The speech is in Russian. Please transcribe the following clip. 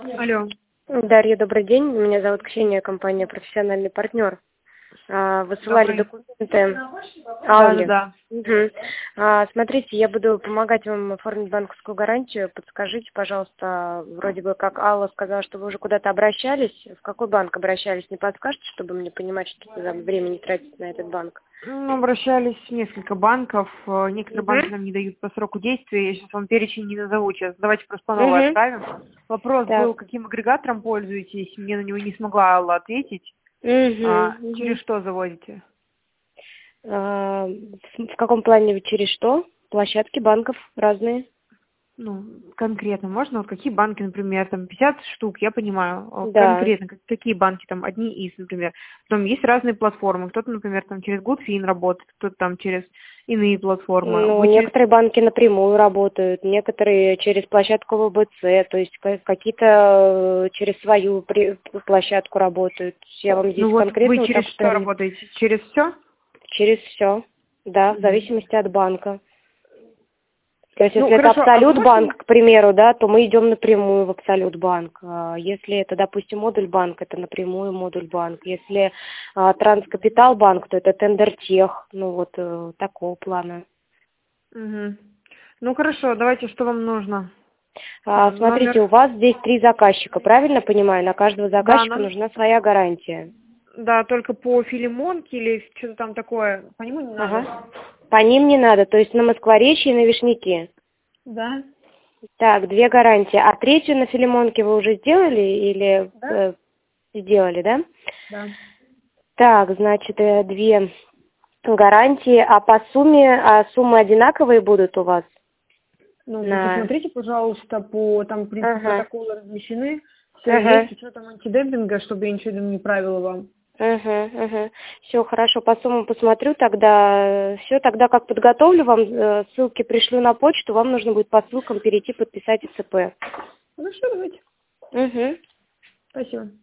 Алло. Дарья, добрый день. Меня зовут Ксения, компания «Профессиональный партнер». Высылали документы Алле. Да. Угу. Смотрите, я буду помогать вам оформить банковскую гарантию. Подскажите, пожалуйста, вроде бы как Алла сказала, что вы уже куда-то обращались. В какой банк обращались? Не подскажете, чтобы мне понимать, что время не тратить на этот банк? Ну, обращались в несколько банков. Некоторые банки нам не дают по сроку действия. Я сейчас вам перечень не назову сейчас. Давайте просто по новой отправим. Вопрос был, каким агрегатором пользуетесь? Мне на него не смогла Алла ответить. Через что заводите? В каком плане, через что? Площадки банков разные. Ну, конкретно можно? Вот какие банки, например, там 50 штук, я понимаю. Да. Конкретно, какие банки, там одни из, например. Потом есть разные платформы. Кто-то, например, там через Goodfin работает, кто-то там через иные платформы. Ну, некоторые банки напрямую работают, некоторые через площадку ВБЦ, то есть какие-то через свою площадку работают. Я вам здесь конкретно... Вы через что работаете? Через все? Через все, да, в зависимости от банка. То есть, если это Абсолют банк, к примеру, да, то мы идем напрямую в Абсолют банк. Если это, допустим, Модуль банк, это напрямую Модуль банк. Если Транскапитал банк, то это Тендертех. Ну вот такого плана. Ну хорошо, давайте, что вам нужно? Смотрите, у вас здесь 3 заказчика, правильно понимаю? На каждого заказчика нужна своя гарантия. Да, только по Филимонке или что-то там такое. По нему не надо? По ним не надо, то есть на Москворечье и на Вишняке. Да. Так, 2 гарантии. А 3-ю на Филимонке вы уже сделали или сделали, да? Да. Так, значит, 2 гарантии. А по сумме, суммы одинаковые будут у вас? Ну, посмотрите, пожалуйста, там, в принципе, протоколы размещены. Все есть, с учетом антидемпинга, чтобы я ничего не правила вам. Все, хорошо, по суммам посмотрю тогда. Все, тогда как подготовлю вам, ссылки пришлю на почту, вам нужно будет по ссылкам перейти, подписать ИЦП. Ну что, давайте. Угу. Спасибо.